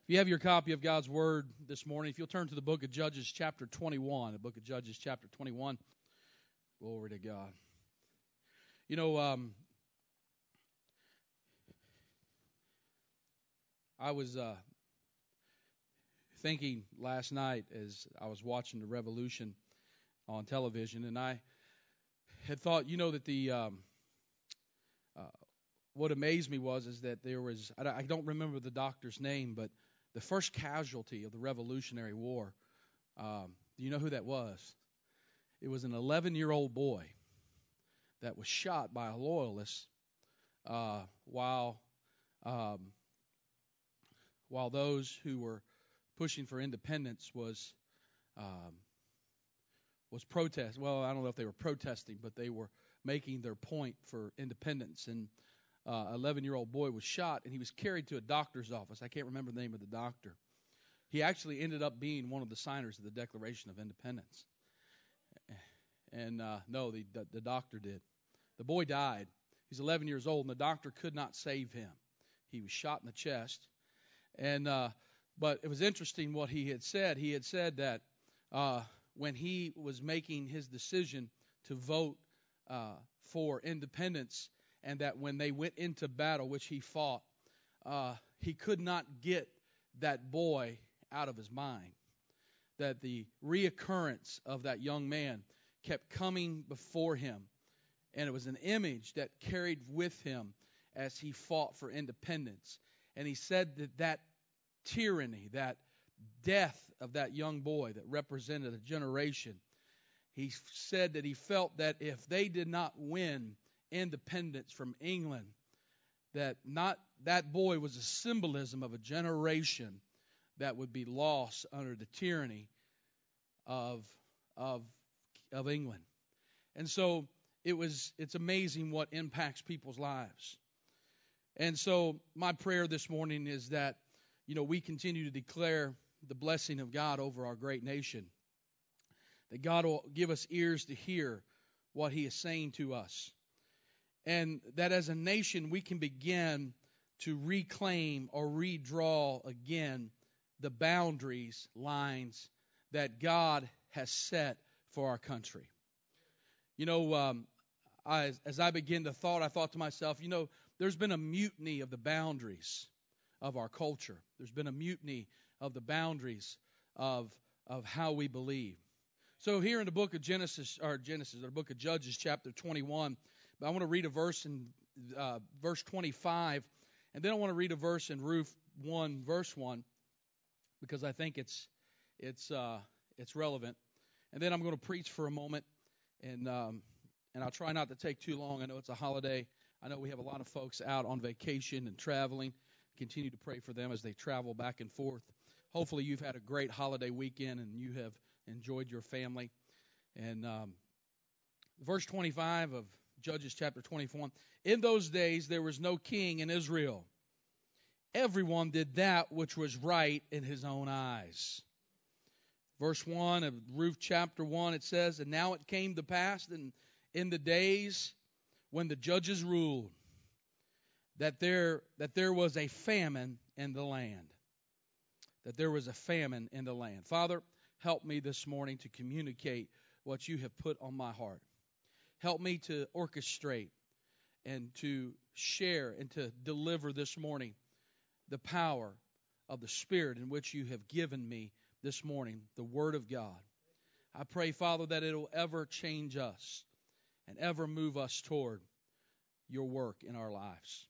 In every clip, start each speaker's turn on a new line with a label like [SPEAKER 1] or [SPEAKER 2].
[SPEAKER 1] If you have your copy of God's Word this morning, if you'll turn to the book of Judges chapter 21, the book of Judges chapter 21, glory to God. You know, I was thinking last night as I was watching the Revolution on television, and I had thought, that what amazed me is that there was, I don't remember the doctor's name, but the first casualty of the Revolutionary War, do you know who that was? It was an 11-year-old boy that was shot by a loyalist while those who were pushing for independence was protest. Well, I don't know if they were protesting, but they were making their point for independence. And 11-year-old boy was shot, and he was carried to a doctor's office. I can't remember the name of the doctor. He actually ended up being one of the signers of the Declaration of Independence. And no, the doctor did. The boy died. He's 11 years old, and the doctor could not save him. He was shot in the chest. And but it was interesting what he had said. He had said that when he was making his decision to vote for independence, and that when they went into battle, which he fought, he could not get that boy out of his mind. That the reoccurrence of that young man kept coming before him. And it was an image that carried with him as he fought for independence. And he said that tyranny, that death of that young boy that represented a generation, he said that he felt that if they did not win independence from England, that boy was a symbolism of a generation that would be lost under the tyranny of England. And so it's amazing what impacts people's lives. And so my prayer this morning is that we continue to declare the blessing of God over our great nation, that God will give us ears to hear what He is saying to us. And that as a nation, we can begin to reclaim or redraw again the boundaries, lines that God has set for our country. As I began to thought, I thought to myself, there's been a mutiny of the boundaries of our culture. There's been a mutiny of the boundaries of how we believe. So here in the book of the book of Judges, chapter 21, I want to read a verse in verse 25, and then I want to read a verse in Ruth 1, verse 1, because I think it's relevant. And then I'm going to preach for a moment, and I'll try not to take too long. I know it's a holiday. I know we have a lot of folks out on vacation and traveling. Continue to pray for them as they travel back and forth. Hopefully you've had a great holiday weekend and you have enjoyed your family. And verse 25 of Judges chapter 21, in those days there was no king in Israel. Everyone did that which was right in his own eyes. Verse 1 of Ruth chapter 1, it says, and now it came to pass in the days when the judges ruled that there was a famine in the land. That there was a famine in the land. Father, help me this morning to communicate what you have put on my heart. Help me to orchestrate and to share and to deliver this morning the power of the Spirit in which you have given me this morning, the Word of God. I pray, Father, that it will ever change us and ever move us toward your work in our lives.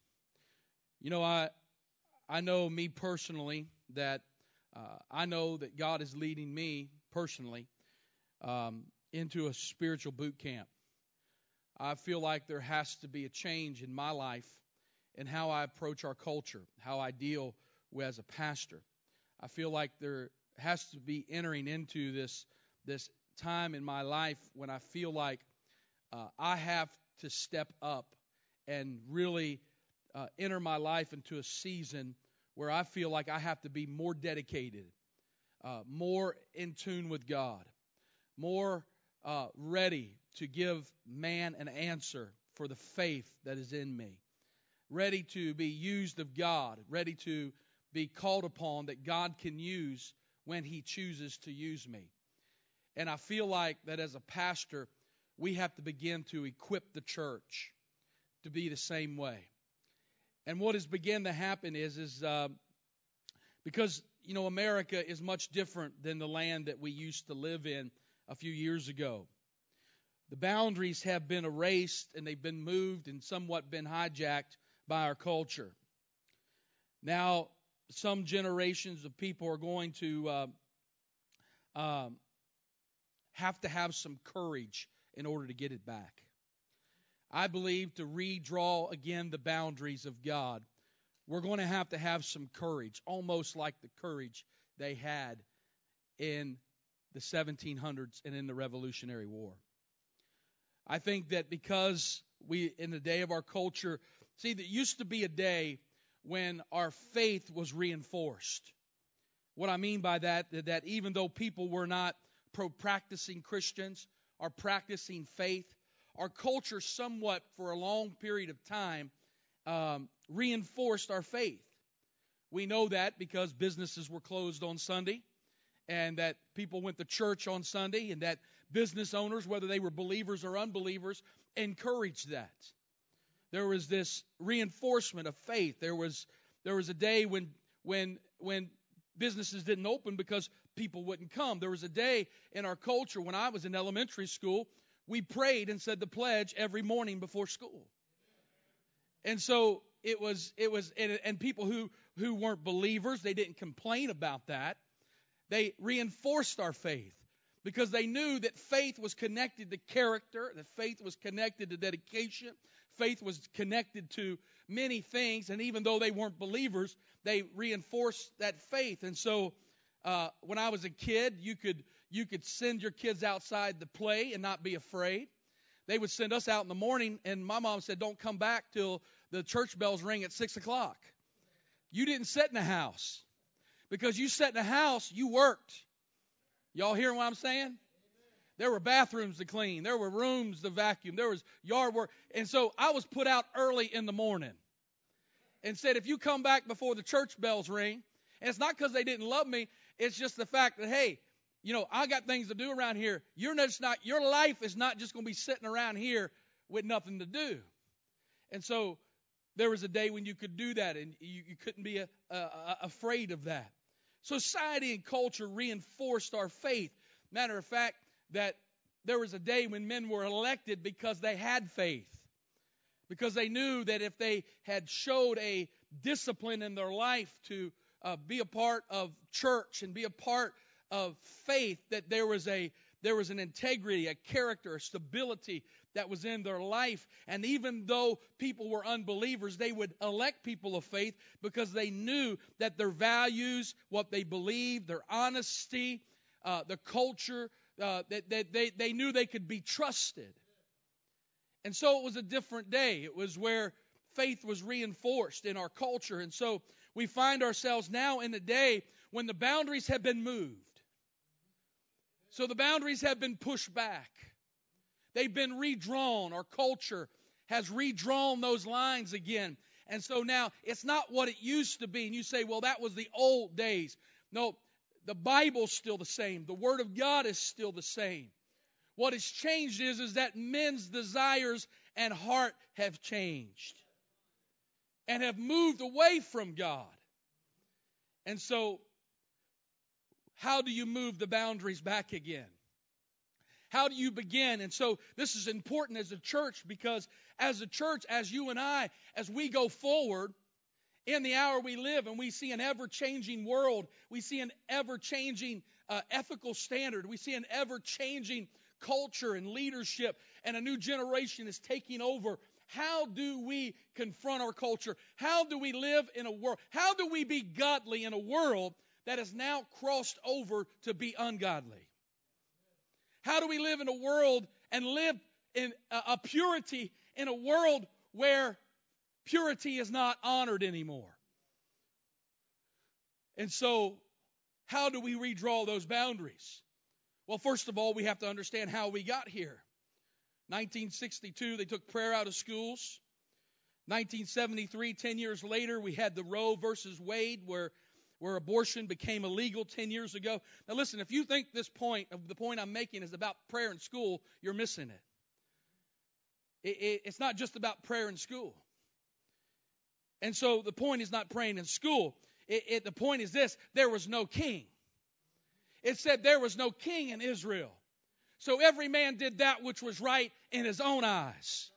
[SPEAKER 1] I know me personally that I know that God is leading me personally into a spiritual boot camp. I feel like there has to be a change in my life in how I approach our culture, how I deal with as a pastor. I feel like there has to be entering into this time in my life when I feel like I have to step up and really enter my life into a season where I feel like I have to be more dedicated, more in tune with God, more ready to give man an answer for the faith that is in me, ready to be used of God, ready to be called upon that God can use when He chooses to use me. And I feel like that as a pastor, we have to begin to equip the church to be the same way. And what has begun to happen is because, America is much different than the land that we used to live in a few years ago. The boundaries have been erased and they've been moved and somewhat been hijacked by our culture. Now, some generations of people are going to have to have some courage in order to get it back. I believe to redraw again the boundaries of God, we're going to have some courage, almost like the courage they had in the 1700s and in the Revolutionary War. I think that because in the day of our culture, there used to be a day when our faith was reinforced. What I mean by that even though people were not practicing Christians or practicing faith, our culture somewhat for a long period of time reinforced our faith. We know that because businesses were closed on Sunday and that people went to church on Sunday and that business owners, whether they were believers or unbelievers, encouraged that. There was this reinforcement of faith. There was a day when businesses didn't open because people wouldn't come. There was a day in our culture when I was in elementary school, we prayed and said the pledge every morning before school. And so it was, and people who weren't believers, they didn't complain about that. They reinforced our faith because they knew that faith was connected to character, that faith was connected to dedication, faith was connected to many things, and even though they weren't believers, they reinforced that faith. And so when I was a kid, you could send your kids outside to play and not be afraid. They would send us out in the morning, and my mom said, don't come back till the church bells ring at 6 o'clock. You didn't sit in the house. Because you sat in the house, you worked. Y'all hearing what I'm saying? There were bathrooms to clean. There were rooms to vacuum. There was yard work. And so I was put out early in the morning and said, if you come back before the church bells ring, and it's not because they didn't love me, it's just the fact that, hey, I got things to do around here. Your life is not just going to be sitting around here with nothing to do. And so there was a day when you could do that, and you couldn't be afraid of that. Society and culture reinforced our faith. Matter of fact, that there was a day when men were elected because they had faith. Because they knew that if they had showed a discipline in their life to be a part of church and be a part of faith, that there was an integrity, a character, a stability that was in their life. And even though people were unbelievers, they would elect people of faith because they knew that their values, what they believed, their honesty, the culture, that they knew they could be trusted. And so it was a different day. It was where faith was reinforced in our culture. And so we find ourselves now in a day when the boundaries have been moved. So the boundaries have been pushed back. They've been redrawn. Our culture has redrawn those lines again. And so now it's not what it used to be. And you say, well, that was the old days. No, the Bible's still the same. The Word of God is still the same. What has changed is that men's desires and heart have changed and have moved away from God. And so how do you move the boundaries back again? How do you begin? And so this is important as a church, because as a church, as you and I, as we go forward in the hour we live and we see an ever-changing world, we see an ever-changing ethical standard, we see an ever-changing culture and leadership, and a new generation is taking over. How do we confront our culture? How do we live in a world? How do we be godly in a world that has now crossed over to be ungodly? How do we live in a world and live in a purity in a world where purity is not honored anymore? And so, how do we redraw those boundaries? Well, first of all, we have to understand how we got here. 1962, they took prayer out of schools. 1973, 10 years later, we had the Roe versus Wade, where abortion became illegal 10 years ago. Now listen, if you think the point I'm making is about prayer in school, you're missing it. It's not just about prayer in school. And so the point is not praying in school. The point is this: there was no king. It said there was no king in Israel. So every man did that which was right in his own eyes.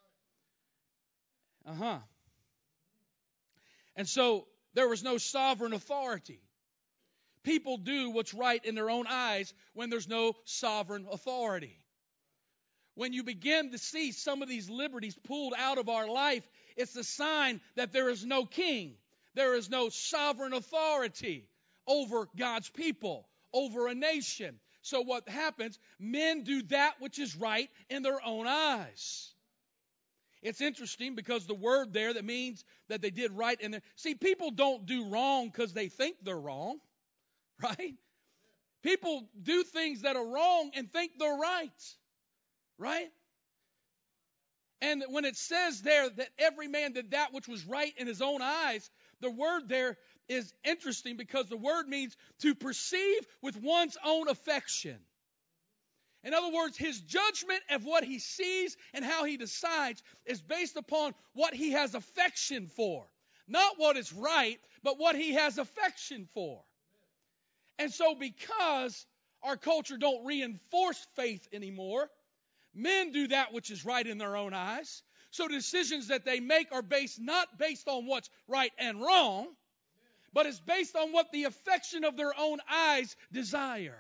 [SPEAKER 1] And so there was no sovereign authority. People do what's right in their own eyes when there's no sovereign authority. When you begin to see some of these liberties pulled out of our life, it's a sign that there is no king. There is no sovereign authority over God's people, over a nation. So what happens? Men do that which is right in their own eyes. It's interesting because the word there that means that they did right in their... See, people don't do wrong because they think they're wrong, right? People do things that are wrong and think they're right? And when it says there that every man did that which was right in his own eyes, the word there is interesting because the word means to perceive with one's own affection. In other words, his judgment of what he sees and how he decides is based upon what he has affection for. Not what is right, but what he has affection for. And so because our culture don't reinforce faith anymore, men do that which is right in their own eyes. So decisions that they make are not based on what's right and wrong, but it's based on what the affection of their own eyes desire.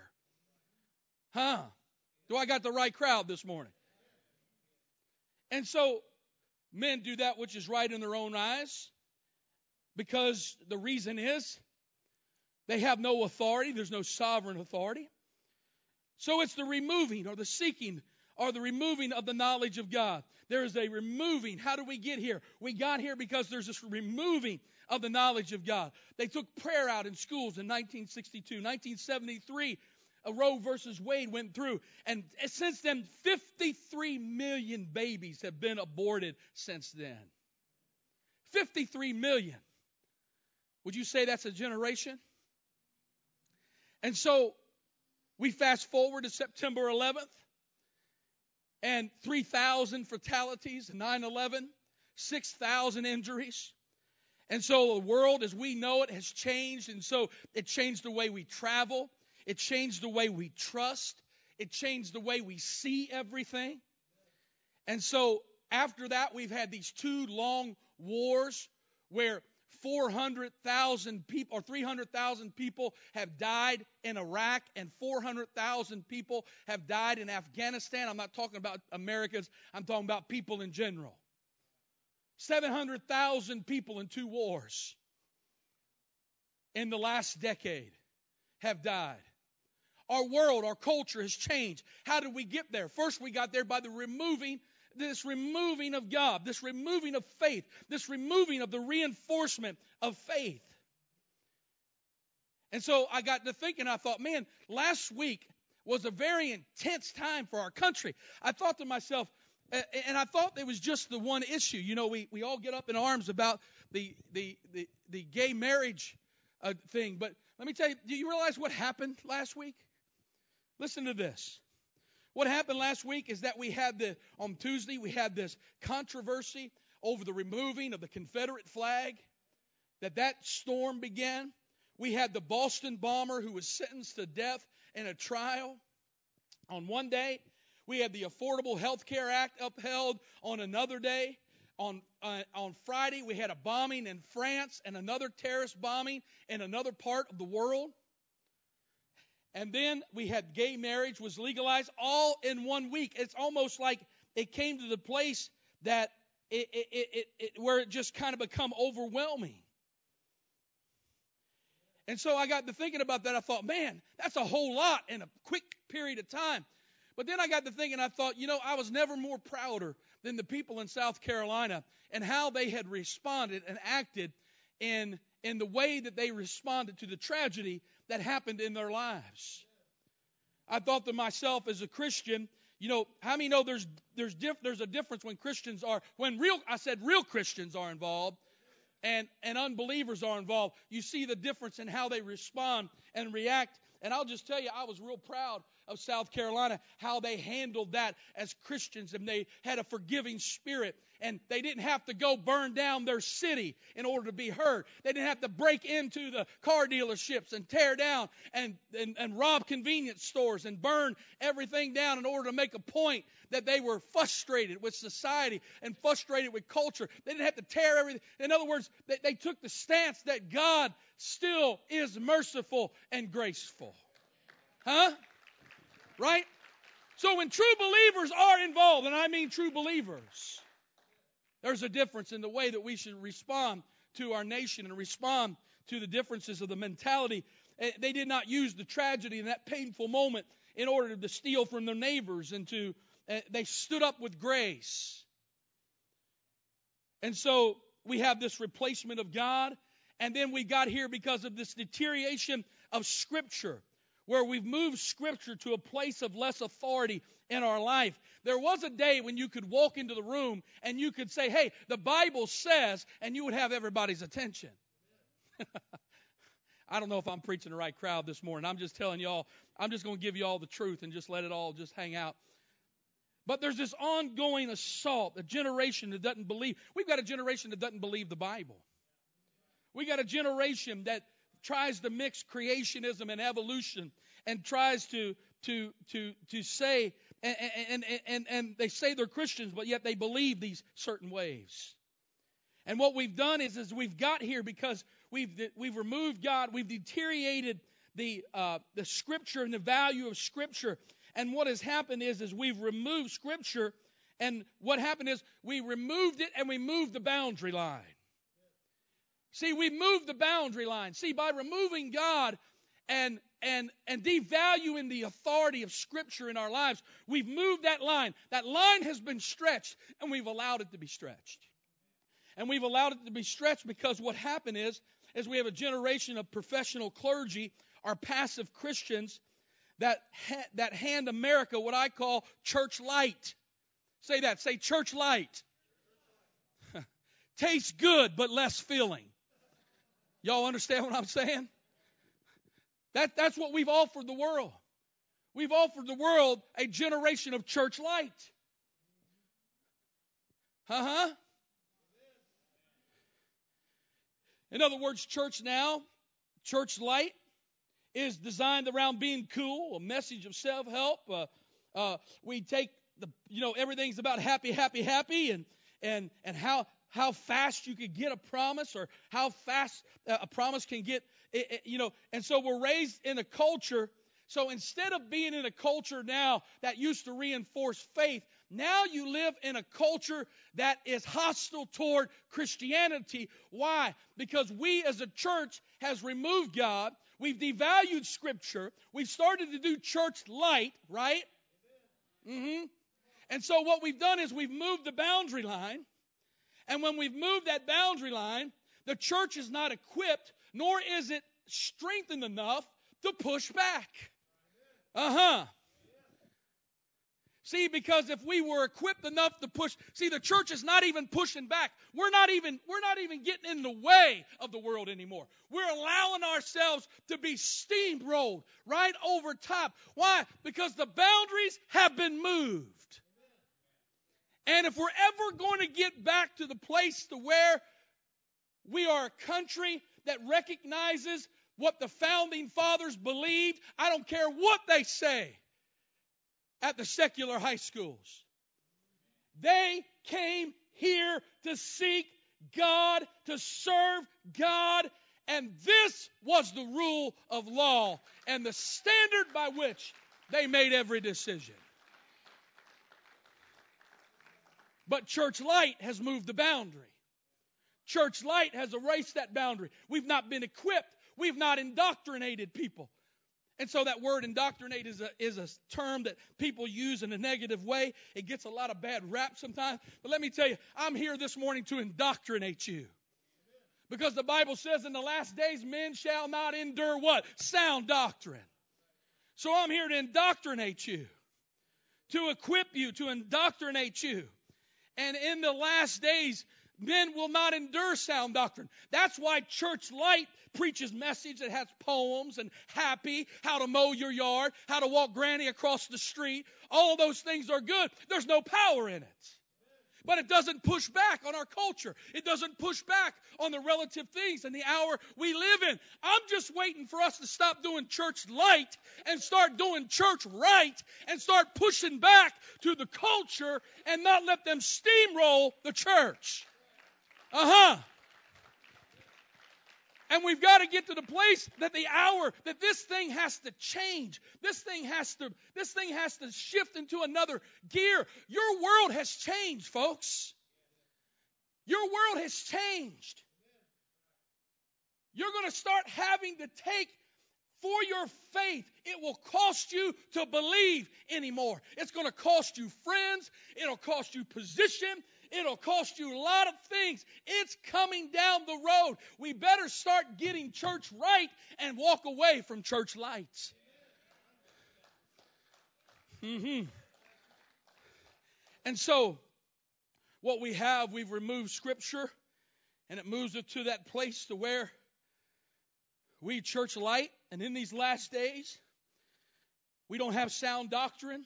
[SPEAKER 1] Do I got the right crowd this morning? And so men do that which is right in their own eyes because the reason is they have no authority. There's no sovereign authority. So it's the removing or the seeking or the removing of the knowledge of God. There is a removing. How do we get here? We got here because there's this removing of the knowledge of God. They took prayer out in schools in 1962. 1973, Roe versus Wade went through. And since then, 53 million babies have been aborted since then. 53 million. Would you say that's a generation? And so we fast forward to September 11th. And 3,000 fatalities, 9/11, 6,000 injuries. And so the world as we know it has changed. And so it changed the way we travel. It changed the way we trust. It changed the way we see everything. And so after that, we've had these 2 long wars where 400,000 people or 300,000 people have died in Iraq and 400,000 people have died in Afghanistan. I'm not talking about Americans. I'm talking about people in general. 700,000 people in 2 wars in the last decade have died. Our world, our culture has changed. How did we get there? First, we got there by the removing of God, this removing of faith, this removing of the reinforcement of faith. And so I got to thinking, I thought, man, last week was a very intense time for our country. I thought to myself, and I thought it was just the one issue. You know, we all get up in arms about the gay marriage thing. But let me tell you, do you realize what happened last week? Listen to this. What happened last week is that on Tuesday, we had this controversy over the removing of the Confederate flag, that storm began. We had the Boston bomber who was sentenced to death in a trial on one day. We had the Affordable Health Care Act upheld on another day. On Friday, we had a bombing in France and another terrorist bombing in another part of the world. And then we had gay marriage was legalized all in 1 week. It's almost like it came to the place that where it just kind of become overwhelming. And so I got to thinking about that. I thought, man, that's a whole lot in a quick period of time. But then I got to thinking, I thought, I was never more prouder than the people in South Carolina and how they had responded and acted in the way that they responded to the tragedy that happened in their lives. I thought to myself as a Christian, How many know there's a difference when real Christians are involved and unbelievers are involved. You see the difference in how they respond and react. And I'll just tell you, I was real proud of South Carolina, how they handled that as Christians, and they had a forgiving spirit, and they didn't have to go burn down their city in order to be heard. They didn't have to break into the car dealerships and tear down and rob convenience stores and burn everything down in order to make a point that they were frustrated with society and frustrated with culture. They didn't have to tear everything. In other words, they took the stance that God still is merciful and graceful. Huh? Right? So when true believers are involved, and I mean true believers, there's a difference in the way that we should respond to our nation and respond to the differences of the mentality. They did not use the tragedy in that painful moment in order to steal from their neighbors, and they stood up with grace. And so we have this replacement of God, and then we got here because of this deterioration of Scripture, where we've moved Scripture to a place of less authority in our life. There was a day when you could walk into the room and you could say, hey, the Bible says, and you would have everybody's attention. I don't know if I'm preaching the right crowd this morning. I'm just telling y'all, I'm just going to give you all the truth and just let it all just hang out. But there's this ongoing assault, a generation that doesn't believe. We've got a generation that doesn't believe the Bible. We got a generation that tries to mix creationism and evolution, and tries to say, and they say they're Christians, but yet they believe these certain ways. And what we've done is we've got here because we've removed God, we've deteriorated the Scripture and the value of Scripture. And what has happened is we've removed Scripture, and what happened is we removed it and we moved the boundary line. See, we moved the boundary line. See, by removing God and devaluing the authority of Scripture in our lives, we've moved that line. That line has been stretched, and we've allowed it to be stretched. And we've allowed it to be stretched because what happened is we have a generation of professional clergy, our passive Christians, that hand America what I call church light. Say that. Say church light. Tastes good, but less filling. Y'all understand what I'm saying? That's what we've offered the world. We've offered the world a generation of church light. In other words, church light is designed around being cool, a message of self-help. We take everything's about happy, and how fast you could get a promise, or how fast a promise can get, And so we're raised in a culture. So instead of being in a culture now that used to reinforce faith, now you live in a culture that is hostile toward Christianity. Why? Because we as a church has removed God. We've devalued Scripture. We've started to do church light, right? And so what we've done is we've moved the boundary line. And when we've moved that boundary line, the church is not equipped, nor is it strengthened enough to push back. See, because if we were equipped enough to push, the church is not even pushing back. We're not even getting in the way of the world anymore. We're allowing ourselves to be steamrolled right over top. Why? Because the boundaries have been moved. And if we're ever going to get back to the place to where we are a country that recognizes what the founding fathers believed, I don't care what they say at the secular high schools. They came here to seek God, to serve God, and this was the rule of law and the standard by which they made every decision. But church light has moved the boundary. Church light has erased that boundary. We've not been equipped. We've not indoctrinated people. And so that word indoctrinate is a term that people use in a negative way. It gets a lot of bad rap sometimes. But let me tell you, I'm here this morning to indoctrinate you. Because the Bible says in the last days men shall not endure what? Sound doctrine. So I'm here to indoctrinate you. to equip you, to indoctrinate you. And in the last days, men will not endure sound doctrine. That's why Church Light preaches message that has poems and happy, how to mow your yard, how to walk granny across the street. All of those things are good. There's no power in it. But it doesn't push back on our culture. It doesn't push back on the relative things in the hour we live in. I'm just waiting for us to stop doing church light and start doing church right and start pushing back to the culture and not let them steamroll the church. And we've got to get to the place that the hour that this thing has to change. This thing has to shift into another gear. Your world has changed, folks. Your world has changed. You're going to start having to take for your faith. It will cost you to believe anymore. It's going to cost you friends. It'll cost you position. It'll cost you a lot of things. It's coming down the road. We better start getting church right and walk away from church lights. And so, what we have, we've removed Scripture, and it moves it to that place to where we church light, and in these last days, we don't have sound doctrine.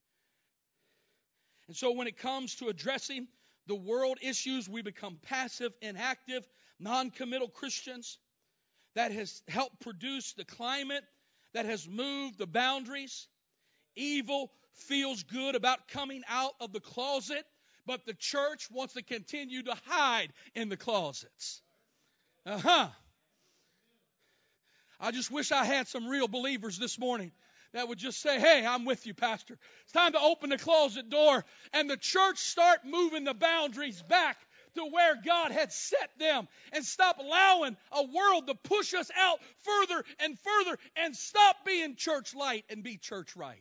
[SPEAKER 1] And so when it comes to addressing the world issues, we become passive, inactive, non-committal Christians. That has helped produce the climate that has moved the boundaries. Evil feels good about coming out of the closet, but the church wants to continue to hide in the closets. I just wish I had some real believers this morning that would just say, hey, I'm with you, Pastor. It's time to open the closet door and the church start moving the boundaries back to where God had set them and stop allowing a world to push us out further and further and stop being church light and be church right.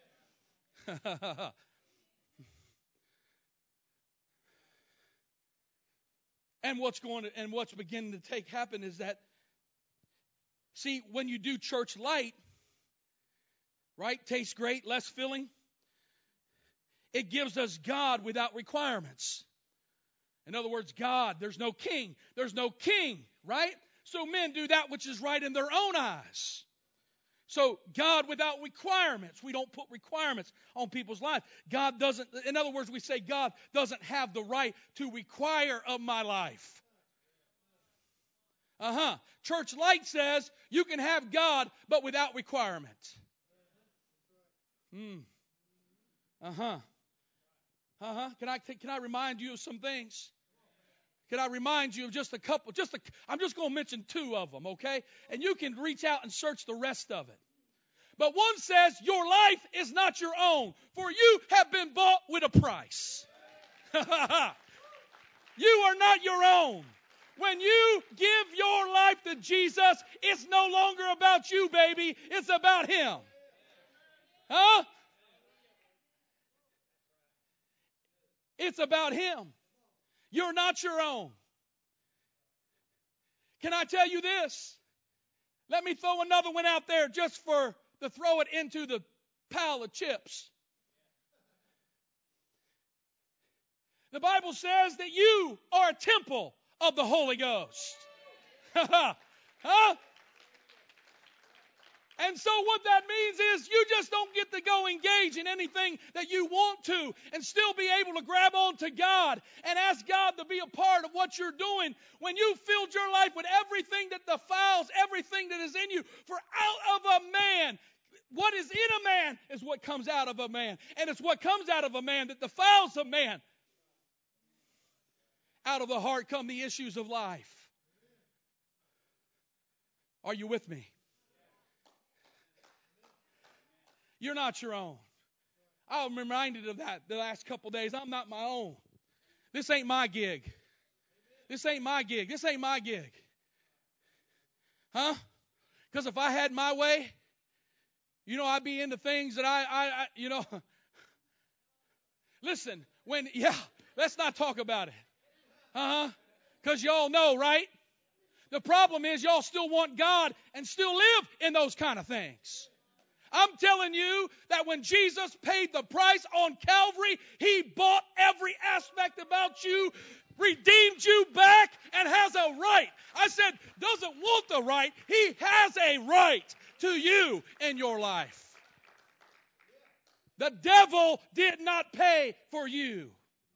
[SPEAKER 1] And what's beginning to happen is that, see, when you do church light, right? Tastes great, less filling. It gives us God without requirements. In other words, God, there's no king. There's no king, right? So men do that which is right in their own eyes. So God without requirements. We don't put requirements on people's lives. God doesn't, in other words, we say God doesn't have the right to require of my life. Church Light says you can have God, but without requirements. Can I remind you of some things? Can I remind you of just a couple? I'm just going to mention two of them, okay? And you can reach out and search the rest of it. But one says, your life is not your own, for you have been bought with a price. You are not your own. When you give your life to Jesus, it's no longer about you, baby. It's about Him. It's about Him. You're not your own. Can I tell you this? Let me throw another one out there just to throw it into the pile of chips. The Bible says that you are a temple of the Holy Ghost. And so what that means is you just don't get to go engage in anything that you want to and still be able to grab on to God and ask God to be a part of what you're doing. When you filled your life with everything that defiles everything that is in you, for out of a man, what is in a man is what comes out of a man. And it's what comes out of a man that defiles a man. Out of the heart come the issues of life. Are you with me? You're not your own. I'm reminded of that the last couple days. I'm not my own. This ain't my gig. This ain't my gig. This ain't my gig. Because if I had my way, I'd be into things that I Listen, let's not talk about it. Because y'all know, right? The problem is y'all still want God and still live in those kind of things. I'm telling you that when Jesus paid the price on Calvary, He bought every aspect about you, redeemed you back, and has a right. I said, doesn't want the right. He has a right to you in your life. The devil did not pay for you.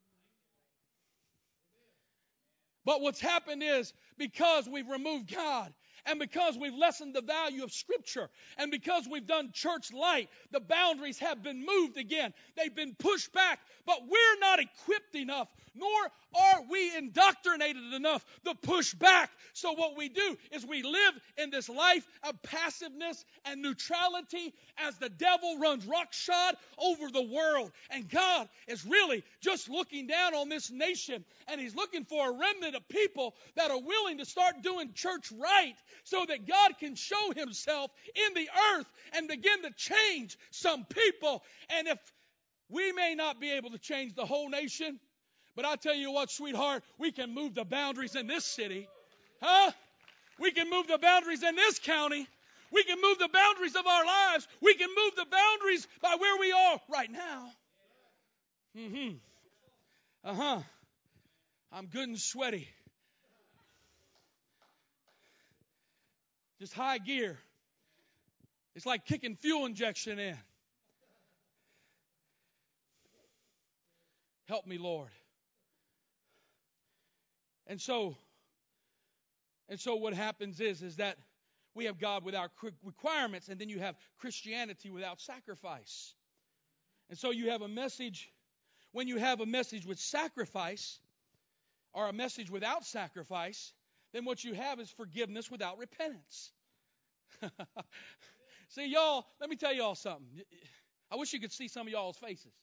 [SPEAKER 1] But what's happened is, because we've removed God, and because we've lessened the value of Scripture, and because we've done church light, the boundaries have been moved again. They've been pushed back, but we're not equipped enough, nor are we indoctrinated enough to push back. So what we do is we live in this life of passiveness and neutrality as the devil runs roughshod over the world. And God is really just looking down on this nation, and He's looking for a remnant of people that are willing to start doing church right, so that God can show Himself in the earth and begin to change some people. And if we may not be able to change the whole nation, but I tell you what, sweetheart, we can move the boundaries in this city. Huh? We can move the boundaries in this county. We can move the boundaries of our lives. We can move the boundaries by where we are right now. I'm good and sweaty. Just high gear. It's like kicking fuel injection in. Help me, Lord. And so what happens is that we have God without requirements, and then you have Christianity without sacrifice. And so you have a message, when you have a message with sacrifice, or a message without sacrifice, then what you have is forgiveness without repentance. See, y'all, let me tell y'all something. I wish you could see some of y'all's faces.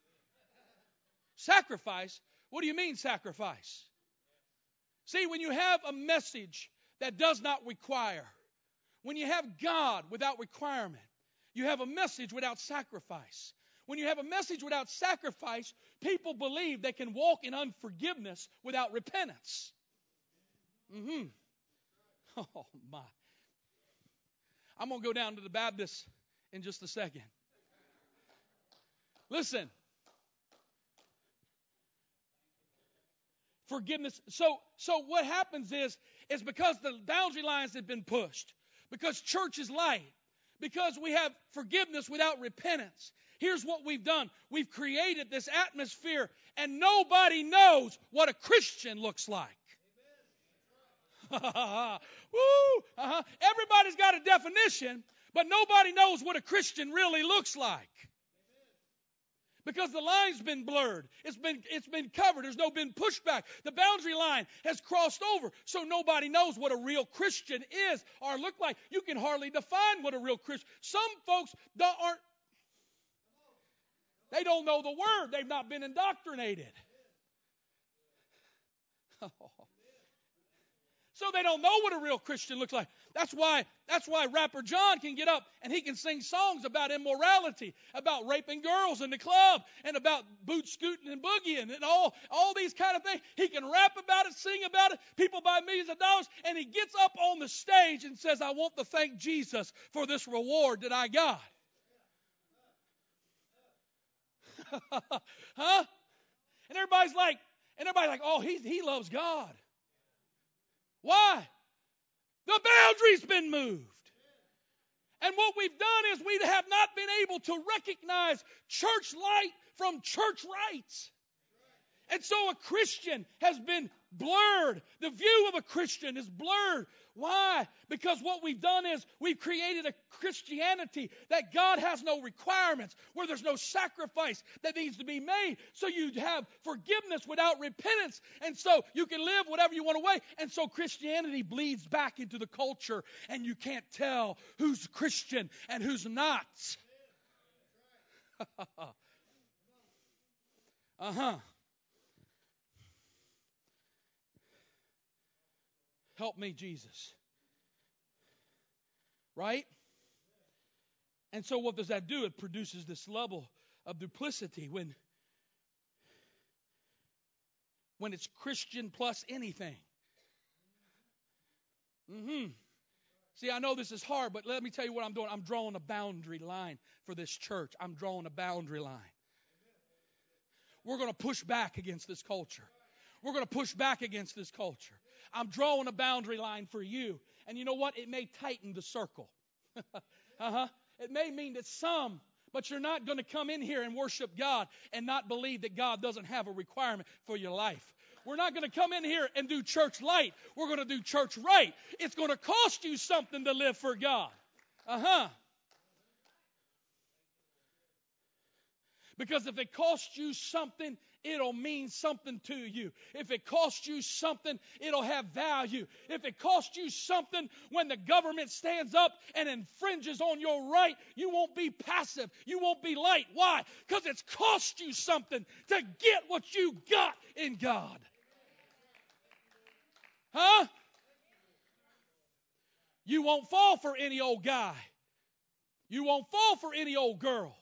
[SPEAKER 1] Sacrifice? What do you mean sacrifice? See, when you have a message that does not require, when you have God without requirement, you have a message without sacrifice. When you have a message without sacrifice, people believe they can walk in unforgiveness without repentance. Oh, my. I'm going to go down to the Baptist in just a second. Listen. Forgiveness. So what happens is because the boundary lines have been pushed, because church is light, because we have forgiveness without repentance. Here's what we've done. We've created this atmosphere, and nobody knows what a Christian looks like. Woo! Everybody's got a definition, but nobody knows what a Christian really looks like. Because the line's been blurred. It's been covered. There's no been pushback. The boundary line has crossed over. So nobody knows what a real Christian is or look like. You can hardly define what a real Christian. Some folks they don't know the word. They've not been indoctrinated. So they don't know what a real Christian looks like. That's why rapper John can get up and he can sing songs about immorality, about raping girls in the club, and about boot scooting and boogieing and all these kind of things. He can rap about it, sing about it. People buy millions of dollars, and he gets up on the stage and says, I want to thank Jesus for this reward that I got. Huh? And everybody's like, oh, he loves God. Why? The boundary's been moved. And what we've done is we have not been able to recognize church light from church rights. And so a Christian has been blurred. The view of a Christian is blurred. Why? Because what we've done is we've created a Christianity that God has no requirements, where there's no sacrifice that needs to be made. So you have forgiveness without repentance. And so you can live whatever you want away. And so Christianity bleeds back into the culture, and you can't tell who's Christian and who's not. Help me, Jesus. Right? And so what does that do? It produces this level of duplicity when it's Christian plus anything. See, I know this is hard, but let me tell you what I'm doing. I'm drawing a boundary line for this church. I'm drawing a boundary line. We're going to push back against this culture. We're going to push back against this culture. I'm drawing a boundary line for you. And you know what? It may tighten the circle. It may mean that some, but you're not going to come in here and worship God and not believe that God doesn't have a requirement for your life. We're not going to come in here and do church light. We're going to do church right. It's going to cost you something to live for God. Because if it costs you something, it'll mean something to you. If it costs you something, it'll have value. If it costs you something, when the government stands up and infringes on your right, you won't be passive. You won't be light. Why? Because it's cost you something to get what you got in God. You won't fall for any old guy. You won't fall for any old girl.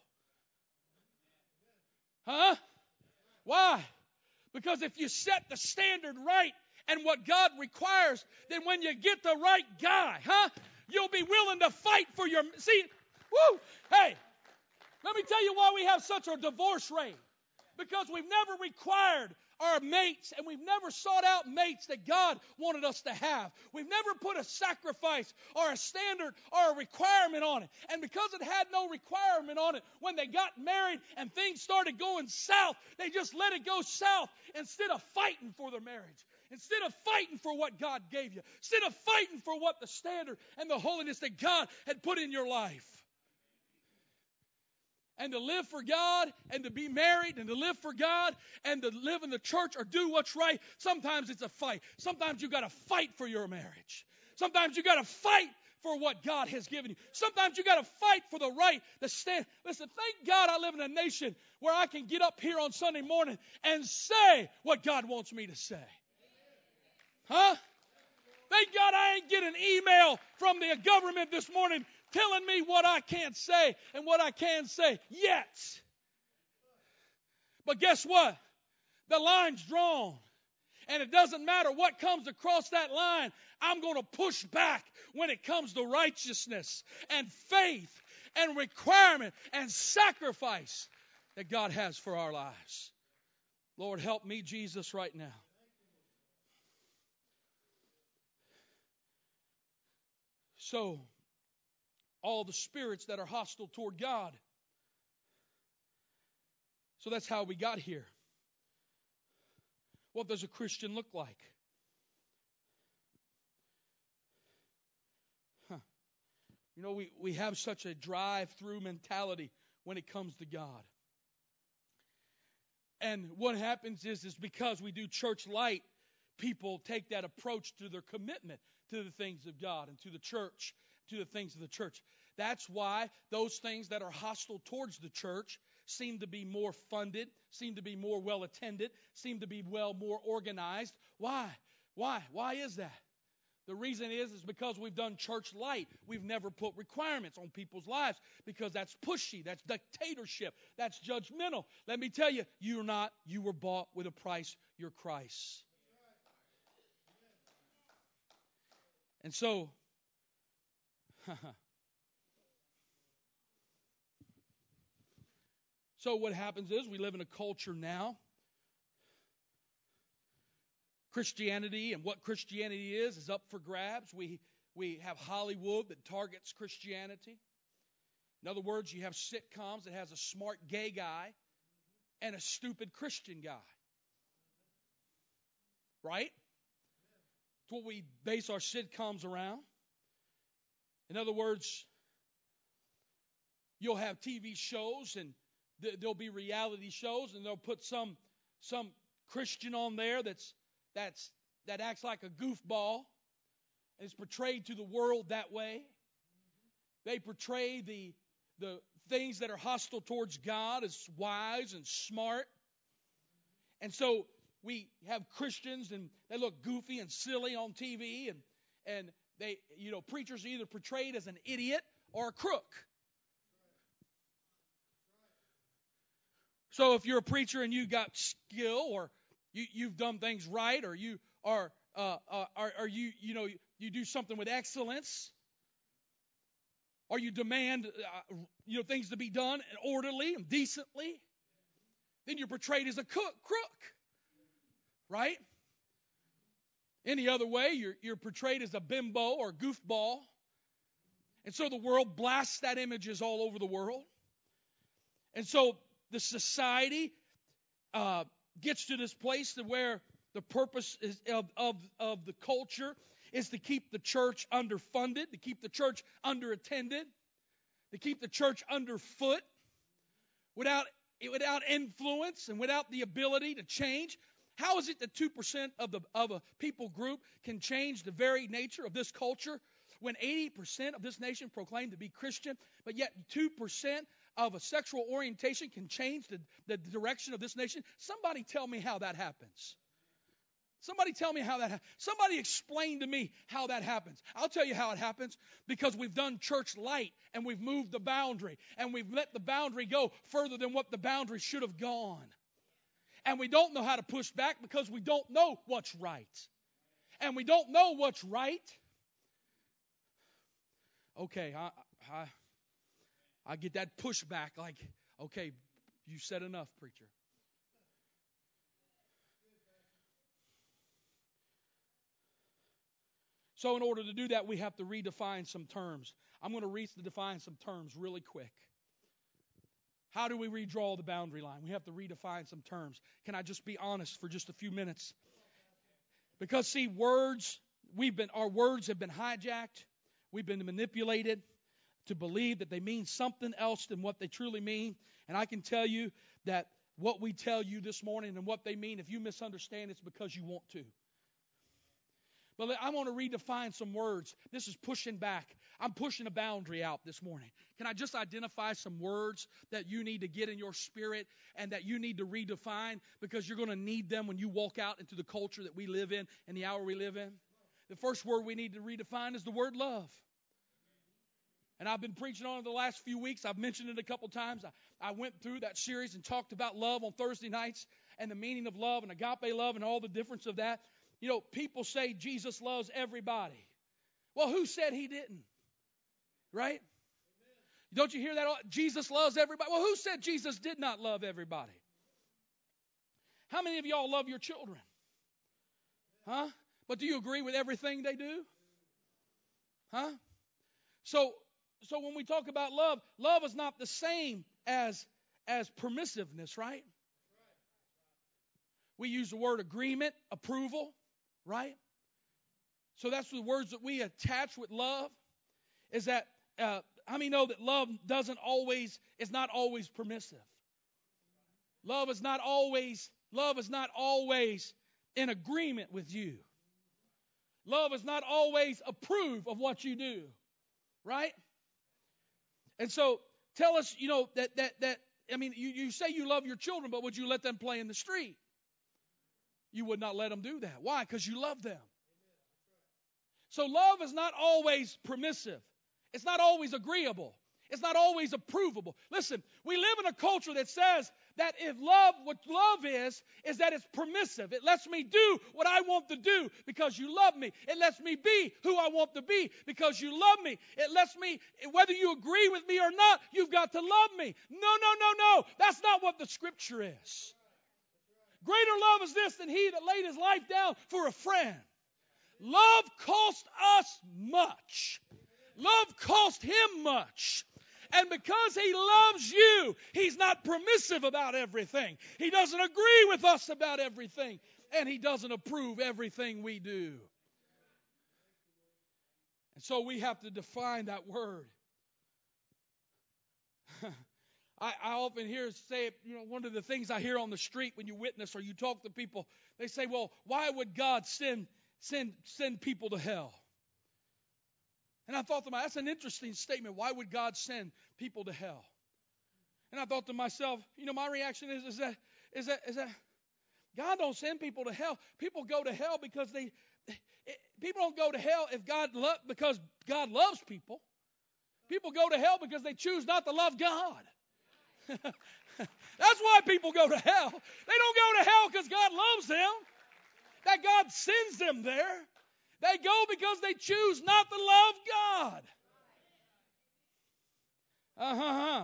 [SPEAKER 1] Why? Because if you set the standard right and what God requires, then when you get the right guy, you'll be willing to fight for your... See, hey, let me tell you why we have such a divorce rate. Because we've never required our mates, and we've never sought out mates that God wanted us to have. We've never put a sacrifice or a standard or a requirement on it. And because it had no requirement on it, when they got married and things started going south, they just let it go south instead of fighting for their marriage. Instead of fighting for what God gave you. Instead of fighting for what the standard and the holiness that God had put in your life. And to live for God and to be married and to live for God and to live in the church or do what's right, sometimes it's a fight. Sometimes you got to fight for your marriage. Sometimes you got to fight for what God has given you. Sometimes you got to fight for the right to stand. Listen, thank God I live in a nation where I can get up here on Sunday morning and say what God wants me to say. Thank God I ain't get an email from the government this morning telling me what I can't say and what I can say yet. But guess what? The line's drawn. And it doesn't matter what comes across that line. I'm going to push back when it comes to righteousness and faith and requirement and sacrifice that God has for our lives. Lord, help me, Jesus, right now. So, all the spirits that are hostile toward God. So that's how we got here. What does a Christian look like? You know, we have such a drive-through mentality when it comes to God. And what happens is because we do church light, people take that approach to their commitment to the things of God and to the church, to the things of the church. That's why those things that are hostile towards the church seem to be more funded, seem to be more well attended, seem to be more organized. Why? Why is that? The reason is because we've done church light. We've never put requirements on people's lives because that's pushy, that's dictatorship, that's judgmental. Let me tell you, you're not. You were bought with a price. You're Christ. And so, what happens is we live in a culture now. Christianity and what Christianity is up for grabs. We have Hollywood that targets Christianity. In other words, you have sitcoms that has a smart gay guy and a stupid Christian guy. Right? That's what we base our sitcoms around. In other words, you'll have TV shows and there'll be reality shows and they'll put some Christian on there that acts like a goofball and is portrayed to the world that way. They portray the things that are hostile towards God as wise and smart. And so we have Christians and they look goofy and silly on TV and they, preachers are either portrayed as an idiot or a crook. So if you're a preacher and you got skill or you've done things right or you are you do something with excellence, or you demand things to be done orderly and decently, then you're portrayed as a crook, right? Any other way, you're portrayed as a bimbo or goofball. And so the world blasts that images all over the world. And so the society gets to this place to where the purpose is of the culture is to keep the church underfunded, to keep the church underattended, to keep the church underfoot, without influence and without the ability to change. How is it that 2% of a people group can change the very nature of this culture when 80% of this nation proclaim to be Christian, but yet 2% of a sexual orientation can change the direction of this nation? Somebody tell me how that happens. Somebody tell me how that happens. Somebody explain to me how that happens. I'll tell you how it happens. Because we've done church light and we've moved the boundary and we've let the boundary go further than what the boundary should have gone. And we don't know how to push back because we don't know what's right. And we don't know what's right. Okay, I get that pushback like, okay, you said enough, preacher. So in order to do that, we have to redefine some terms. I'm going to redefine some terms really quick. How do we redraw the boundary line? We have to redefine some terms. Can I just be honest for just a few minutes? Because see, our words have been hijacked. We've been manipulated to believe that they mean something else than what they truly mean. And I can tell you that what we tell you this morning and what they mean, if you misunderstand, it's because you want to. But I want to redefine some words. This is pushing back. I'm pushing a boundary out this morning. Can I just identify some words that you need to get in your spirit and that you need to redefine because you're going to need them when you walk out into the culture that we live in and the hour we live in? The first word we need to redefine is the word love. And I've been preaching on it the last few weeks. I've mentioned it a couple times. I went through that series and talked about love on Thursday nights and the meaning of love and agape love and all the difference of that. You know, people say Jesus loves everybody. Well, who said he didn't? Right? Amen. Don't you hear that? Jesus loves everybody. Well, who said Jesus did not love everybody? How many of y'all love your children? Huh? But do you agree with everything they do? Huh? So when we talk about love, love is not the same as permissiveness, right? We use the word agreement, approval, right? So that's the words that we attach with love. Is that how many know that love is not always permissive? Love is not always in agreement with you. Love is not always approve of what you do, right? And so tell us, that I mean, you say you love your children, but would you let them play in the street? You would not let them do that. Why? Because you love them. So love is not always permissive. It's not always agreeable. It's not always approvable. Listen, we live in a culture that says that what love is that it's permissive. It lets me do what I want to do because you love me. It lets me be who I want to be because you love me. It lets me, whether you agree with me or not, you've got to love me. No. That's not what the Scripture is. Greater love is this than he that laid his life down for a friend. Love cost us much. Love cost him much. And because he loves you, he's not permissive about everything. He doesn't agree with us about everything. And he doesn't approve everything we do. And so we have to define that word. I often hear say, one of the things I hear on the street when you witness or you talk to people, they say, well, why would God send people to hell? And I thought to myself, that's an interesting statement. Why would God send people to hell? And I thought to myself, my reaction is that God don't send people to hell. People go to hell because people don't go to hell because God loves people. People go to hell because they choose not to love God. That's why people go to hell. They don't go to hell because God loves them. That God sends them there. They go because they choose not to love God. Uh-huh.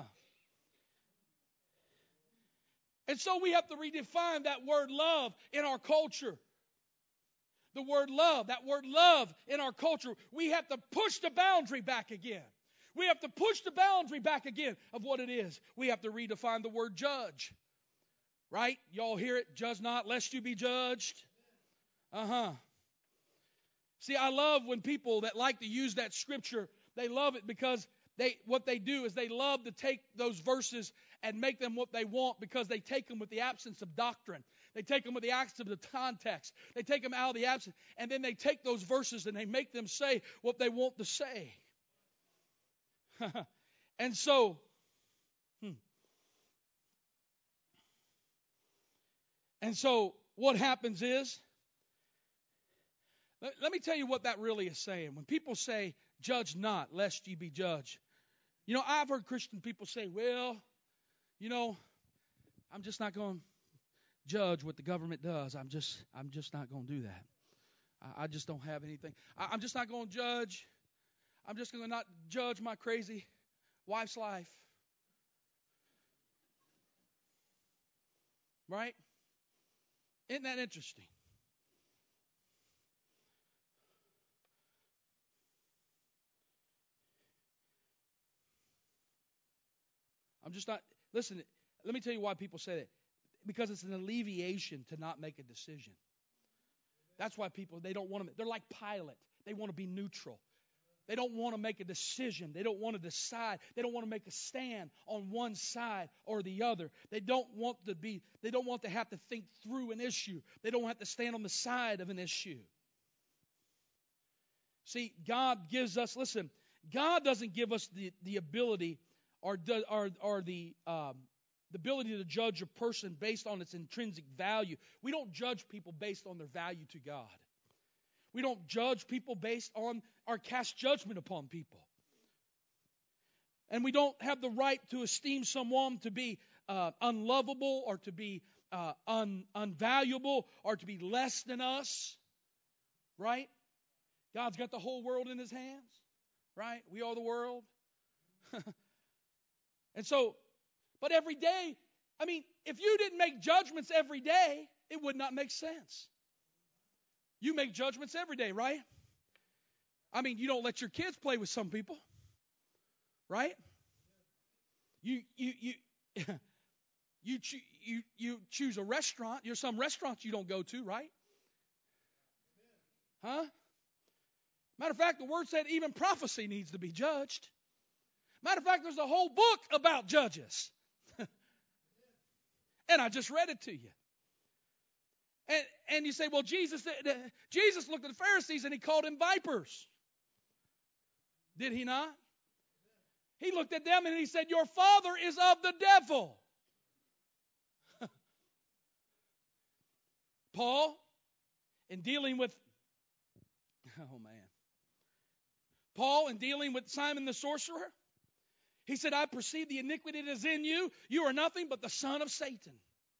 [SPEAKER 1] And so we have to redefine that word love in our culture. The word love, that word love in our culture, we have to push the boundary back again. We have to push the boundary back again of what it is. We have to redefine the word judge. Right? Y'all hear it? Judge not, lest you be judged. Uh-huh. See, I love when people that like to use that scripture, they love it because what they do is they love to take those verses and make them what they want because they take them with the absence of doctrine. They take them with the absence of the context. They take them out of the absence, and then they take those verses and they make them say what they want to say. And so, what happens is, let me tell you what that really is saying. When people say, judge not, lest ye be judged. You know, I've heard Christian people say, well, you know, I'm just not going to judge what the government does. I'm just not going to do that. I just don't have anything. I'm just not going to judge. I'm just going to not judge my crazy wife's life. Right? Isn't that interesting? I'm just not, listen, let me tell you why people say that. Because it's an alleviation to not make a decision. That's why people, they don't want to, they're like Pilate. They want to be neutral. They don't want to make a decision. They don't want to decide. They don't want to make a stand on one side or the other. They don't want to have to think through an issue. They don't have to stand on the side of an issue. See, God gives us, listen, God doesn't give us the ability or the ability to judge a person based on its intrinsic value. We don't judge people based on their value to God. We don't judge people based on or cast judgment upon people. And we don't have the right to esteem someone to be unlovable or to be unvaluable or to be less than us. Right? God's got the whole world in His hands. Right? We are the world. And so, but every day, I mean, if you didn't make judgments every day, it would not make sense. You make judgments every day, right? I mean, you don't let your kids play with some people, right? You choose a restaurant. There's some restaurants you don't go to, right? Huh? Matter of fact, the Word said even prophecy needs to be judged. Matter of fact, there's a whole book about judges. And I just read it to you. And you say, well, Jesus looked at the Pharisees and He called them vipers. Did He not? He looked at them and He said, your father is of the devil. Paul, in dealing with Simon the sorcerer, he said, I perceive the iniquity that is in you. You are nothing but the son of Satan.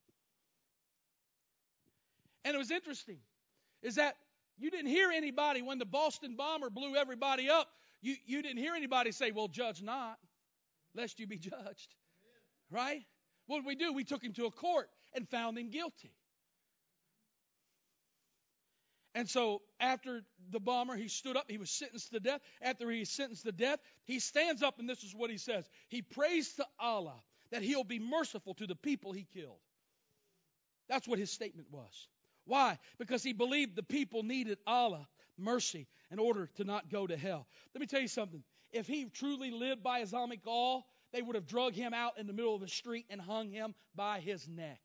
[SPEAKER 1] And it was interesting, is that you didn't hear anybody, when the Boston bomber blew everybody up, you didn't hear anybody say, well, judge not, lest you be judged. Right? What did we do? We took him to a court and found him guilty. And so after the bomber, he stood up. He was sentenced to death. After he was sentenced to death, he stands up, and this is what he says. He prays to Allah that He'll be merciful to the people He killed. That's what his statement was. Why? Because he believed the people needed Allah, mercy, in order to not go to hell. Let me tell you something. If he truly lived by Islamic law, they would have drug him out in the middle of the street and hung him by his neck.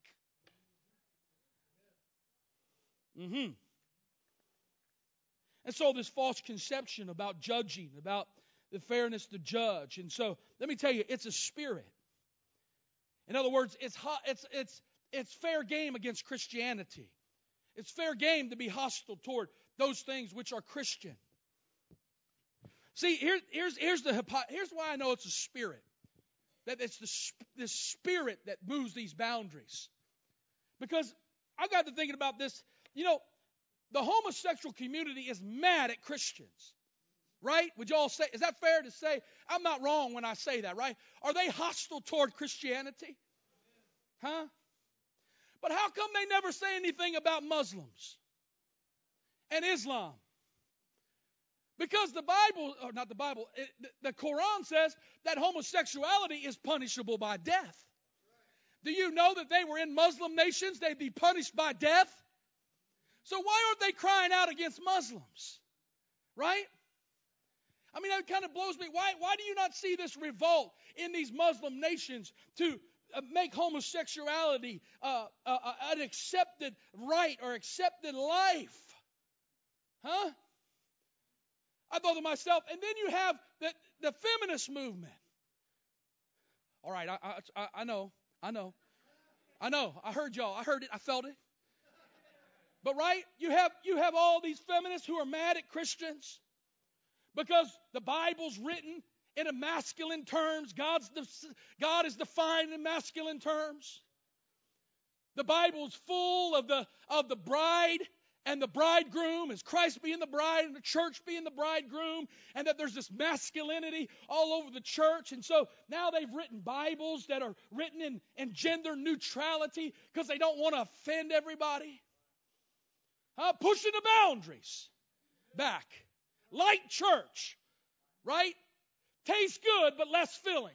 [SPEAKER 1] And so this false conception about judging, about the fairness to judge. And so let me tell you, it's a spirit. In other words, it's fair game against Christianity. It's fair game to be hostile toward those things which are Christian. See, here's why I know it's a spirit. That it's this spirit that moves these boundaries. Because I got to thinking about this. You know, the homosexual community is mad at Christians. Right? Would you all say, is that fair to say? I'm not wrong when I say that, right? Are they hostile toward Christianity? Huh? But how come they never say anything about Muslims and Islam? Because the Bible, or not the Bible, the Quran says that homosexuality is punishable by death. Do you know that they were in Muslim nations, they'd be punished by death? So why aren't they crying out against Muslims? Right? I mean, that kind of blows me. Why do you not see this revolt in these Muslim nations to make homosexuality an accepted right or accepted life? Huh? I thought to myself, and then you have the feminist movement. All right, I know. I heard y'all. I heard it. I felt it. But right, you have all these feminists who are mad at Christians because the Bible's written in a masculine terms. God is defined in masculine terms. The Bible's full of the bride and the bridegroom, as Christ being the bride and the church being the bridegroom, and that there's this masculinity all over the church. And so now they've written Bibles that are written in gender neutrality because they don't want to offend everybody. Pushing the boundaries back. Light church, right? Tastes good, but less filling.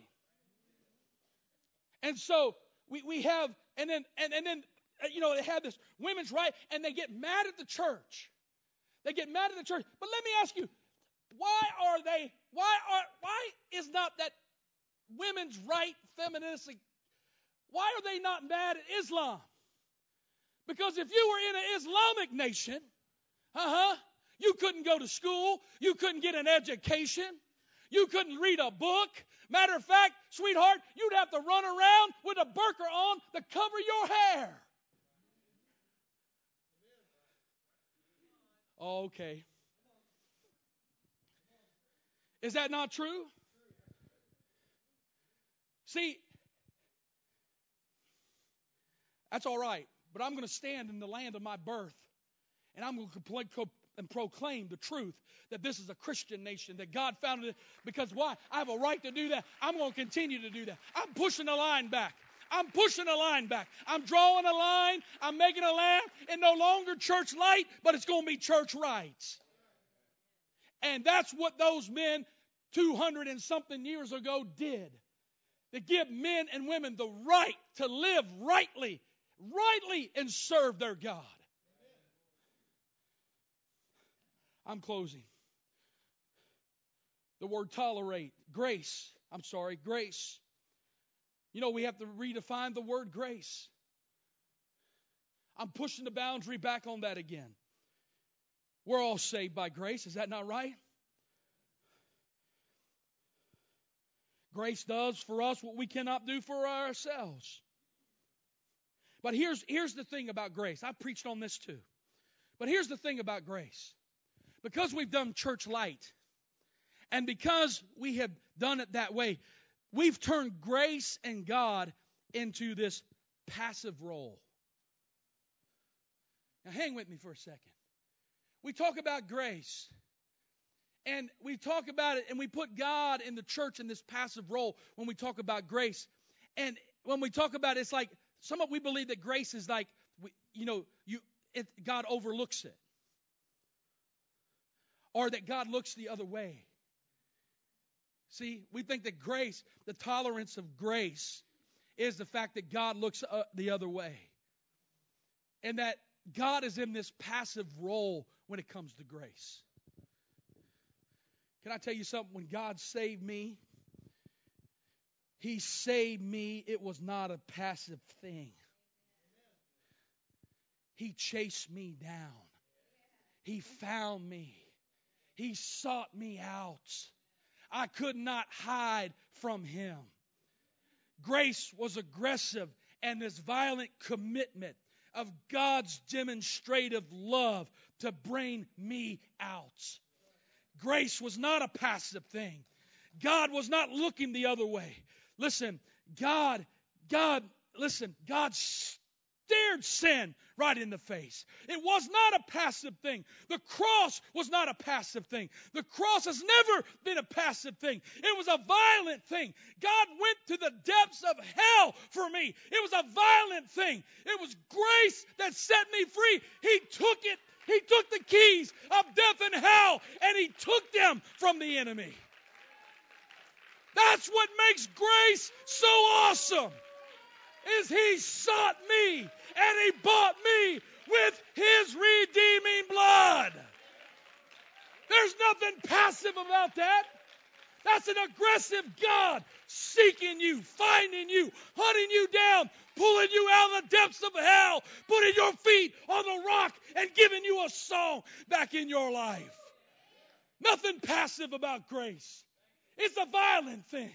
[SPEAKER 1] And so we have, and then they have this women's right, and they get mad at the church. They get mad at the church. But let me ask you, why is not that women's right, feministic, why are they not mad at Islam? Because if you were in an Islamic nation, you couldn't go to school, you couldn't get an education, you couldn't read a book. Matter of fact, sweetheart, you'd have to run around with a burqa on to cover your hair. Oh, okay. Is that not true? See, that's all right. But I'm going to stand in the land of my birth, and I'm going to proclaim the truth that this is a Christian nation, that God founded it. Because why? I have a right to do that. I'm going to continue to do that. I'm pushing the line back. I'm pushing a line back. I'm drawing a line. I'm making a line. And no longer church light, but it's going to be church rights. And that's what those men 200 and something years ago did. To give men and women the right to live rightly and serve their God. I'm closing. The word tolerate, grace. You know, we have to redefine the word grace. I'm pushing the boundary back on that again. We're all saved by grace. Is that not right? Grace does for us what we cannot do for ourselves. But here's the thing about grace. I've preached on this too. But here's the thing about grace. Because we've done church light, and because we have done it that way, we've turned grace and God into this passive role. Now hang with me for a second. We talk about grace, and we talk about it, and we put God in the church in this passive role when we talk about grace. And when we talk about it, it's like we believe that grace is like, God overlooks it. Or that God looks the other way. See, we think that grace, the tolerance of grace, is the fact that God looks the other way. And that God is in this passive role when it comes to grace. Can I tell you something? When God saved me, He saved me. It was not a passive thing. He chased me down. He found me. He sought me out. I could not hide from Him. Grace was aggressive and this violent commitment of God's demonstrative love to bring me out. Grace was not a passive thing. God was not looking the other way. Listen, God stared sin right in the face. It was not a passive thing. The cross was not a passive thing. The cross has never been a passive thing. It was a violent thing. God went to the depths of hell for me. It was a violent thing. It was grace that set me free. He took it. He took the keys of death and hell, and He took them from the enemy. That's what makes grace so awesome, is He sought me and He bought me with His redeeming blood. There's nothing passive about that. That's an aggressive God seeking you, finding you, hunting you down, pulling you out of the depths of hell, putting your feet on the rock and giving you a song back in your life. Nothing passive about grace. It's a violent thing.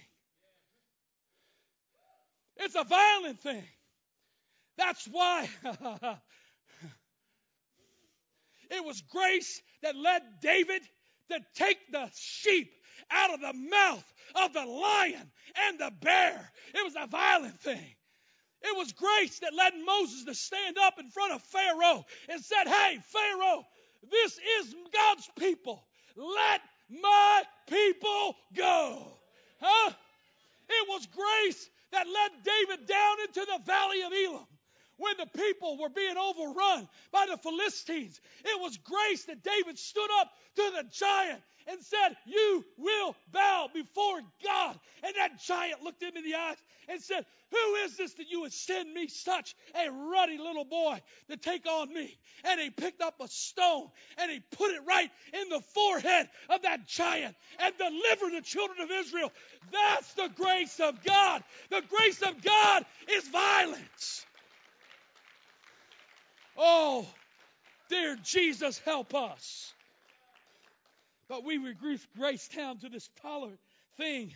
[SPEAKER 1] It's a violent thing. That's why it was grace that led David to take the sheep out of the mouth of the lion and the bear. It was a violent thing. It was grace that led Moses to stand up in front of Pharaoh and said, "Hey, Pharaoh, this is God's people. Let my people go." Huh? It was grace that led David down into the valley of Elam when the people were being overrun by the Philistines. It was grace that David stood up to the giant and said, "You will bow before God." And that giant looked him in the eyes and said, "Who is this that you would send me such a ruddy little boy to take on me?" And he picked up a stone and he put it right in the forehead of that giant and delivered the children of Israel. That's the grace of God. The grace of God is violence. Oh, dear Jesus, help us. But we reduce grace down to this tolerant thing.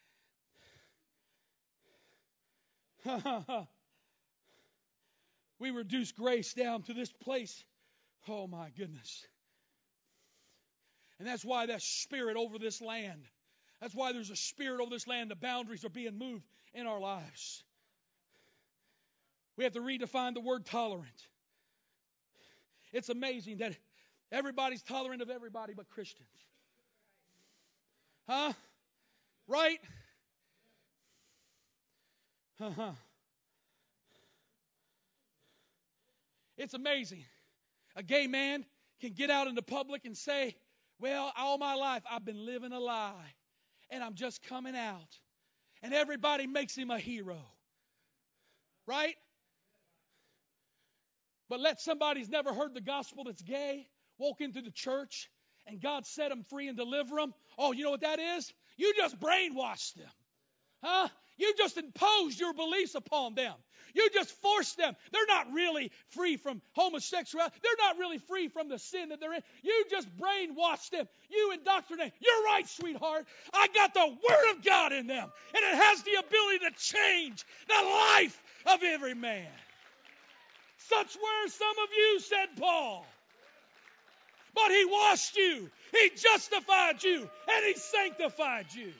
[SPEAKER 1] We reduce grace down to this place. Oh, my goodness. And that's why that spirit over this land. That's why there's a spirit over this land. The boundaries are being moved in our lives. We have to redefine the word tolerant. It's amazing that everybody's tolerant of everybody but Christians. Huh? Right? It's amazing. A gay man can get out into public and say, "Well, all my life I've been living a lie, and I'm just coming out." And everybody makes him a hero. Right? But let somebody who's never heard the gospel that's gay walk into the church and God set them free and deliver them. Oh, you know what that is? You just brainwashed them. Huh? You just imposed your beliefs upon them. You just forced them. They're not really free from homosexuality. They're not really free from the sin that they're in. You just brainwashed them. You indoctrinate. You're right, sweetheart. I got the Word of God in them. And it has the ability to change the life of every man. Such were some of you, said Paul. But He washed you. He justified you. And He sanctified you.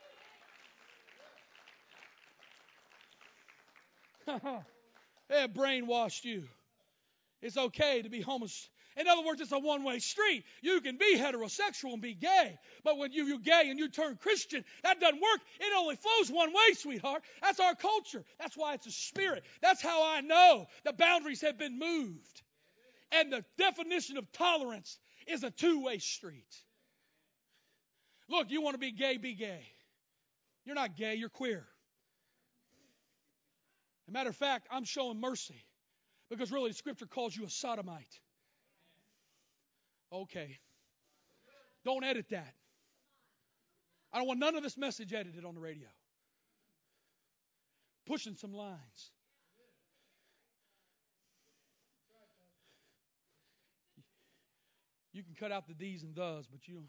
[SPEAKER 1] They have brainwashed you. It's okay to be homosexual. In other words, it's a one-way street. You can be heterosexual and be gay. But when you're gay and you turn Christian, that doesn't work. It only flows one way, sweetheart. That's our culture. That's why it's a spirit. That's how I know the boundaries have been moved. And the definition of tolerance is a two-way street. Look, you want to be gay, be gay. You're not gay, you're queer. As a matter of fact, I'm showing mercy. Because really, the Scripture calls you a sodomite. Okay. Don't edit that. I don't want none of this message edited on the radio. Pushing some lines. You can cut out the these and thes, but you don't.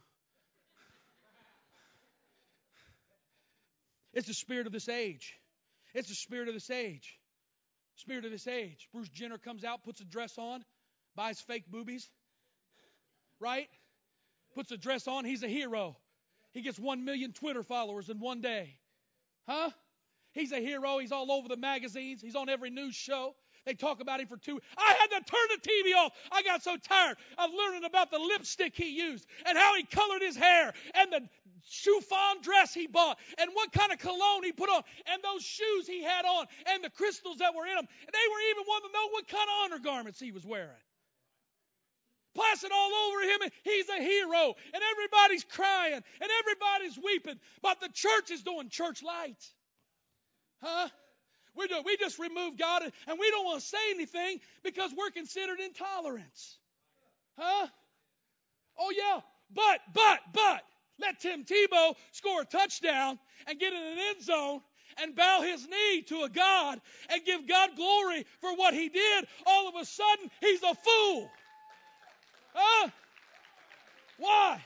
[SPEAKER 1] It's the spirit of this age. It's the spirit of this age. Spirit of this age. Bruce Jenner comes out, puts a dress on, buys fake boobies. Right? Puts a dress on. He's a hero. He gets 1 million Twitter followers in one day. Huh? He's a hero. He's all over the magazines. He's on every news show. They talk about him for 2 weeks. I had to turn the TV off. I got so tired of learning about the lipstick he used and how he colored his hair and the chiffon dress he bought and what kind of cologne he put on and those shoes he had on and the crystals that were in them. And they were even wanting to know what kind of undergarments he was wearing. Plastered all over him, and he's a hero, and everybody's crying, and everybody's weeping, but the church is doing church light. Huh? We just remove God, and we don't want to say anything because we're considered intolerant. Huh? Oh, yeah, but, let Tim Tebow score a touchdown and get in an end zone and bow his knee to a God and give God glory for what he did. All of a sudden, he's a fool. Huh? Why?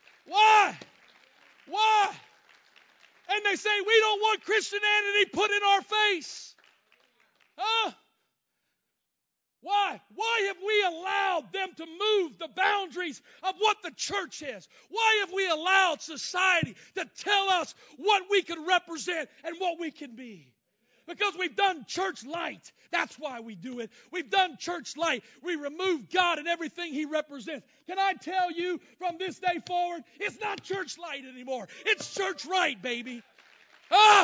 [SPEAKER 1] And they say we don't want Christianity put in our face. Huh? Why? Why have we allowed them to move the boundaries of what the church is? Why have we allowed society to tell us what we can represent and what we can be? Because we've done church light. That's why we do it. We've done church light. We remove God and everything he represents. Can I tell you from this day forward, it's not church light anymore. It's church right, baby. Right?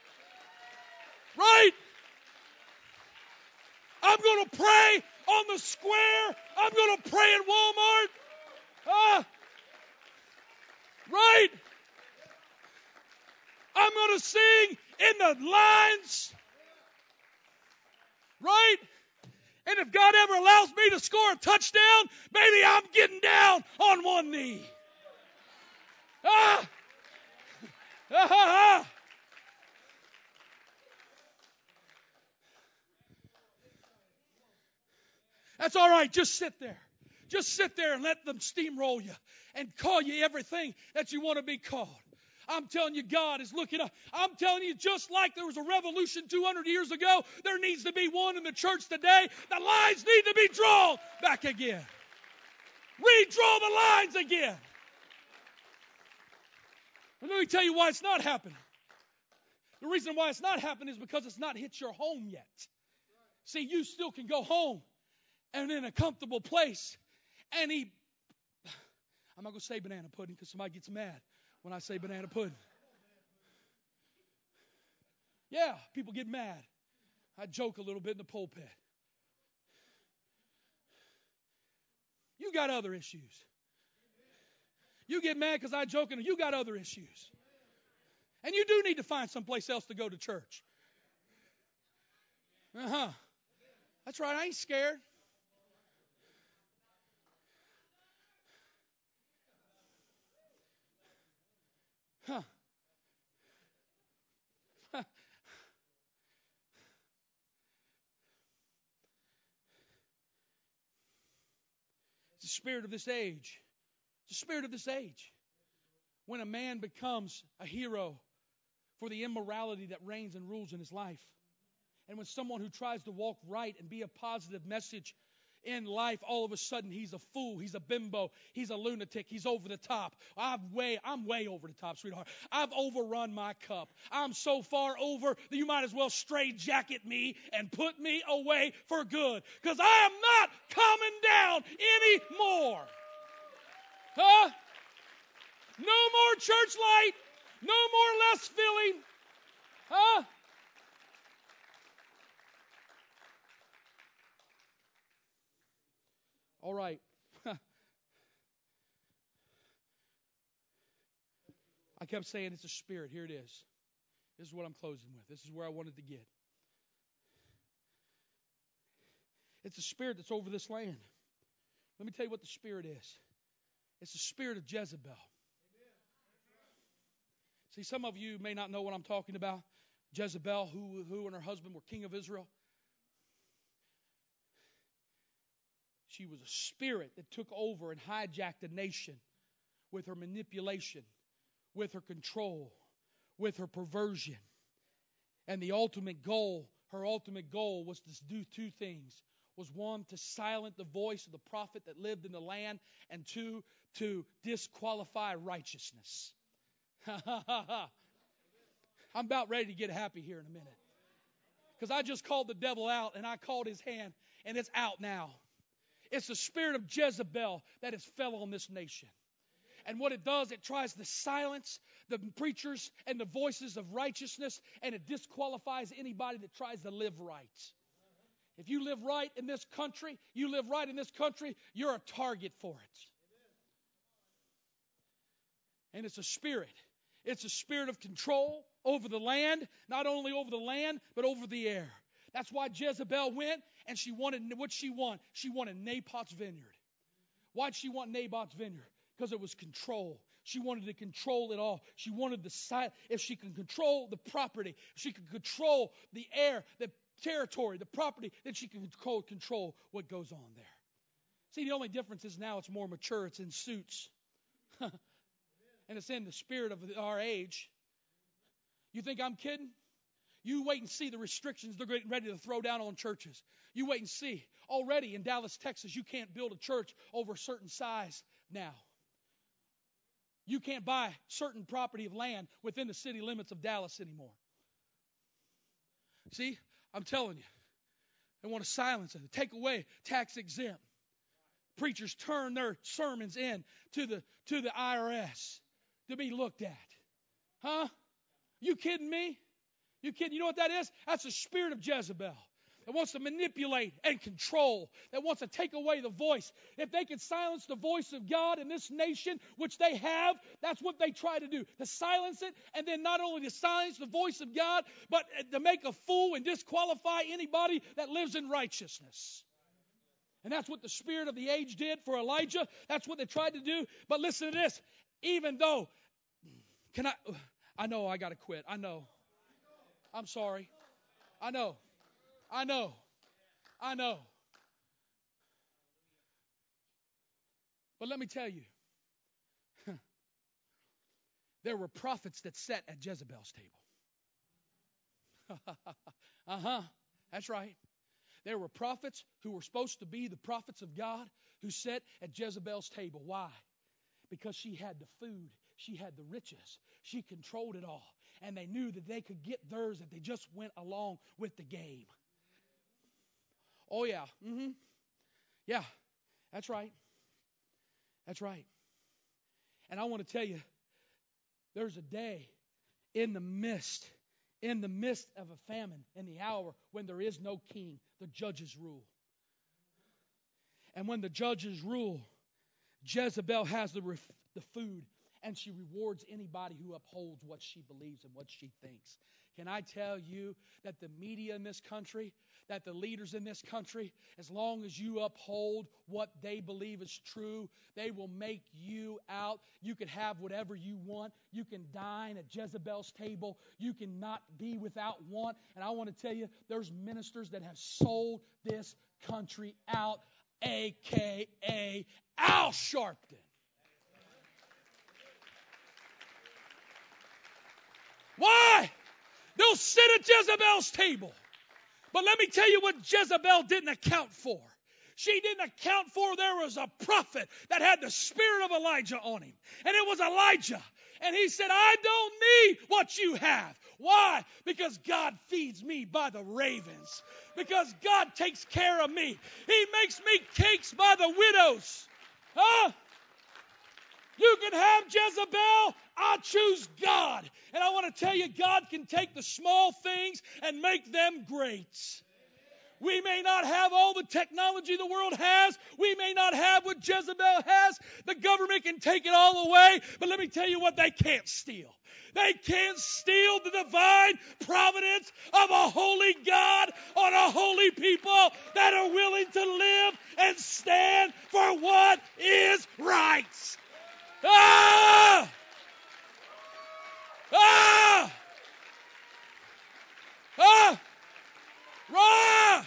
[SPEAKER 1] I'm going to pray on the square. I'm going to pray in Walmart. Right? I'm going to sing in the lines. Right? And if God ever allows me to score a touchdown, maybe I'm getting down on one knee. That's all right. Just sit there. Just sit there and let them steamroll you and call you everything that you want to be called. I'm telling you, God is looking up. I'm telling you, just like there was a revolution 200 years ago, there needs to be one in the church today. The lines need to be drawn back again. Redraw the lines again. And let me tell you why it's not happening. The reason why it's not happening is because it's not hit your home yet. See, you still can go home and in a comfortable place and eat. I'm not going to say banana pudding because somebody gets mad when I say banana pudding. Yeah, people get mad. I joke a little bit in the pulpit. You got other issues. You get mad because I joke and you got other issues. And you do need to find someplace else to go to church. That's right, I ain't scared. It's the spirit of this age. It's the spirit of this age. When a man becomes a hero for the immorality that reigns and rules in his life. And when someone who tries to walk right and be a positive message in life, all of a sudden he's a fool, he's a bimbo, he's a lunatic, he's over the top. I'm way over the top, sweetheart. I've overrun my cup. I'm so far over that you might as well straitjacket me and put me away for good. Because I am not coming down anymore. No more church light. No more less filling. All right. I kept saying it's a spirit. Here it is. This is what I'm closing with. This is where I wanted to get. It's a spirit that's over this land. Let me tell you what the spirit is. It's the spirit of Jezebel. See, some of you may not know what I'm talking about. Jezebel, who and her husband were king of Israel. She was a spirit that took over and hijacked a nation with her manipulation, with her control, with her perversion. And the ultimate goal, her ultimate goal was to do two things. Was one, to silence the voice of the prophet that lived in the land, and two, to disqualify righteousness. I'm about ready to get happy here in a minute. Because I just called the devil out, and I called his hand, and it's out now. It's the spirit of Jezebel that has fell on this nation. And what it does, it tries to silence the preachers and the voices of righteousness, and it disqualifies anybody that tries to live right. If you live right in this country, you're a target for it. And it's a spirit. It's a spirit of control over the land, not only over the land, but over the air. That's why Jezebel went, and she wanted what she wanted. She wanted Naboth's vineyard. Why'd she want Naboth's vineyard? Because it was control. She wanted to control it all. She wanted the site. If she could control the property, if she could control the air, the territory, the property, then she can control what goes on there. See, the only difference is now it's more mature. It's in suits. And it's in the spirit of our age. You think I'm kidding? You wait and see the restrictions they're getting ready to throw down on churches. You wait and see. Already in Dallas, Texas, you can't build a church over a certain size now. You can't buy certain property of land within the city limits of Dallas anymore. See, I'm telling you, they want to silence it, take away tax exempt. Preachers turn their sermons in to the IRS to be looked at. Huh? You kidding me? You kidding? You know what that is? That's the spirit of Jezebel that wants to manipulate and control, that wants to take away the voice. If they can silence the voice of God in this nation, which they have, that's what they try to do, to silence it, and then not only to silence the voice of God, but to make a fool and disqualify anybody that lives in righteousness. And that's what the spirit of the age did for Elijah. That's what they tried to do. But listen to this. Even though, I know I got to quit. I know. I'm sorry. I know. But let me tell you, there were prophets that sat at Jezebel's table. That's right. There were prophets who were supposed to be the prophets of God who sat at Jezebel's table. Why? Because she had the food. She had the riches. She controlled it all. And they knew that they could get theirs if they just went along with the game. Oh, yeah. Yeah, that's right. That's right. And I want to tell you, there's a day in the midst of a famine, in the hour when there is no king, the judges rule. And when the judges rule, Jezebel has the food, and she rewards anybody who upholds what she believes and what she thinks. Can I tell you that the media in this country, that the leaders in this country, as long as you uphold what they believe is true, they will make you out. You can have whatever you want. You can dine at Jezebel's table. You cannot be without want. And I want to tell you, there's ministers that have sold this country out, a.k.a. Al Sharpton. Why? They'll sit at Jezebel's table. But let me tell you what Jezebel didn't account for. She didn't account for there was a prophet that had the spirit of Elijah on him. And it was Elijah. And he said, I don't need what you have. Why? Because God feeds me by the ravens. Because God takes care of me. He makes me cakes by the widows. Huh? You can have Jezebel. I choose God. And I want to tell you, God can take the small things and make them great. We may not have all the technology the world has. We may not have what Jezebel has. The government can take it all away. But let me tell you what they can't steal. They can't steal the divine providence of a holy God on a holy people that are willing to live and stand for what is right. Ah! Ah! Ah! Rah!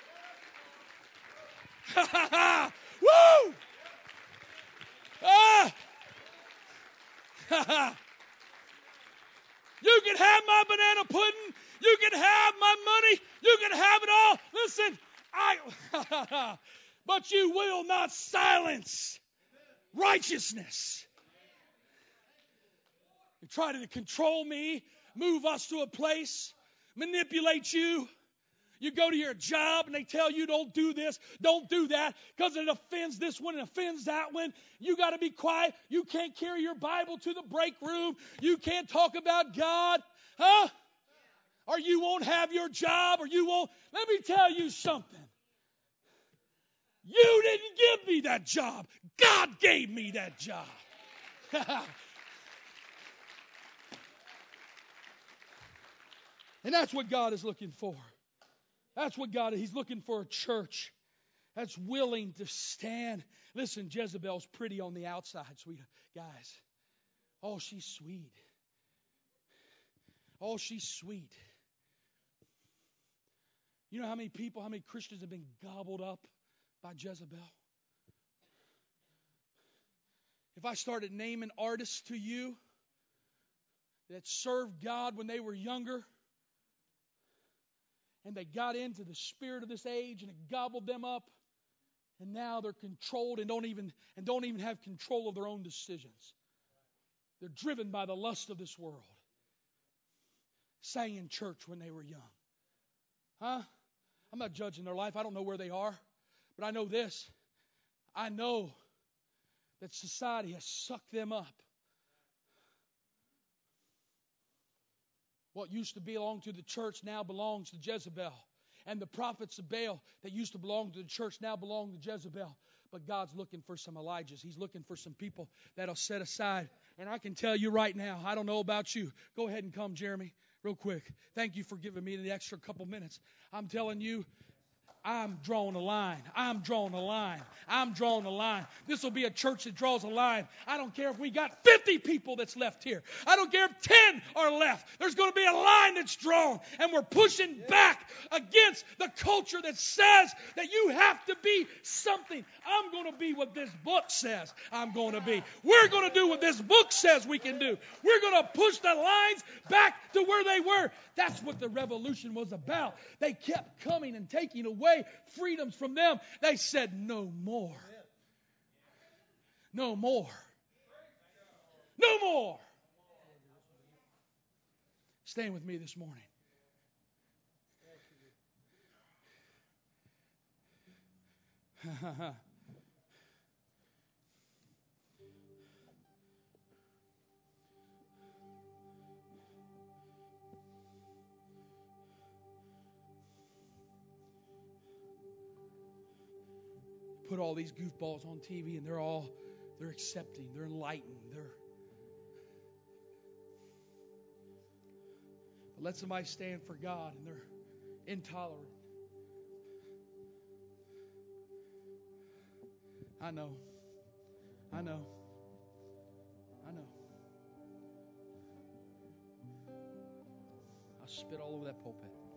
[SPEAKER 1] Ha ha ha! Woo! Ah! Ha ha! You can have my banana pudding. You can have my money. You can have it all. Listen, but you will not silence righteousness. You try to control me, move us to a place, manipulate you. You go to your job and they tell you don't do this, don't do that, because it offends this one and offends that one. You got to be quiet. You can't carry your Bible to the break room. You can't talk about God. Huh? Or you won't have your job, or you won't. Let me tell you something. You didn't give me that job. God gave me that job. And that's what God is looking for. That's what God is. He's looking for a church that's willing to stand. Listen, Jezebel's pretty on the outside, sweet guys. Oh, she's sweet. Oh, she's sweet. You know how many people, how many Christians have been gobbled up by Jezebel? If I started naming artists to you that served God when they were younger, and they got into the spirit of this age and it gobbled them up, and now they're controlled and don't even have control of their own decisions. They're driven by the lust of this world. Sang in church when they were young. Huh? I'm not judging their life. I don't know where they are. But I know this. I know that society has sucked them up. What used to belong to the church now belongs to Jezebel. And the prophets of Baal that used to belong to the church now belong to Jezebel. But God's looking for some Elijahs. He's looking for some people that'll set aside. And I can tell you right now, I don't know about you. Go ahead and come, Jeremy, real quick. Thank you for giving me the extra couple minutes. I'm telling you, I'm drawing a line. I'm drawing a line. I'm drawing a line. This will be a church that draws a line. I don't care if we got 50 people that's left here. I don't care if 10 are left. There's going to be a line that's drawn. And we're pushing back against the culture that says that you have to be something. I'm going to be what this book says I'm going to be. We're going to do what this book says we can do. We're going to push the lines back to where they were. That's what the revolution was about. They kept coming and taking away freedoms from them. They said, no more. No more. No more. Stand with me this morning. Put all these goofballs on TV and they're accepting, they're enlightened, but let somebody stand for God and they're intolerant. I know. I'll spit all over that pulpit.